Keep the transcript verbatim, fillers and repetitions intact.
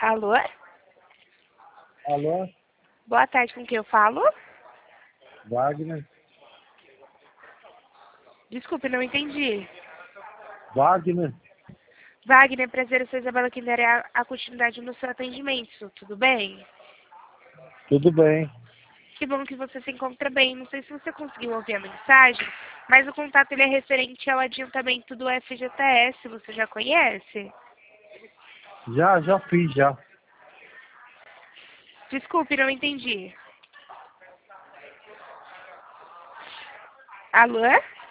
Alô? Alô? Boa tarde, com quem eu falo? Wagner? Desculpe, não entendi. Wagner? Wagner, prazer, eu sou Isabela que darei a, a continuidade no seu atendimento, tudo bem? Tudo bem. Que bom que você se encontra bem. Não sei se você conseguiu ouvir a mensagem, mas o contato ele é referente ao adiantamento do F G T S, você já conhece? Já, já fiz, já. Desculpe, não entendi. Alô?